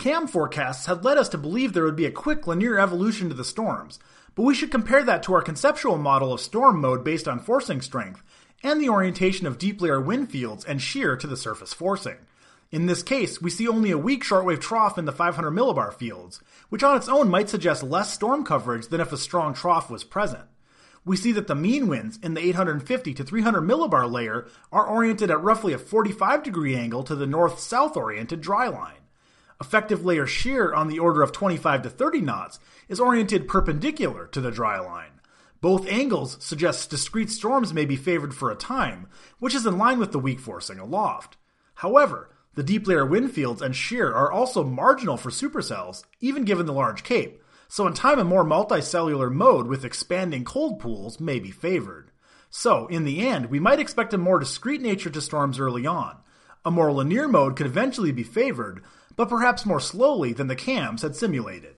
CAM forecasts had led us to believe there would be a quick linear evolution to the storms, but we should compare that to our conceptual model of storm mode based on forcing strength, and the orientation of deep layer wind fields and shear to the surface forcing. In this case, we see only a weak shortwave trough in the 500 millibar fields, which on its own might suggest less storm coverage than if a strong trough was present. We see that the mean winds in the 850 to 300 millibar layer are oriented at roughly a 45-degree angle to the north-south oriented dry line. Effective layer shear on the order of 25 to 30 knots is oriented perpendicular to the dry line. Both angles suggest discrete storms may be favored for a time, which is in line with the weak forcing aloft. However, the deep layer wind fields and shear are also marginal for supercells, even given the large cape, so in time a more multicellular mode with expanding cold pools may be favored. So, in the end, we might expect a more discrete nature to storms early on. A more linear mode could eventually be favored, but perhaps more slowly than the CAMs had simulated.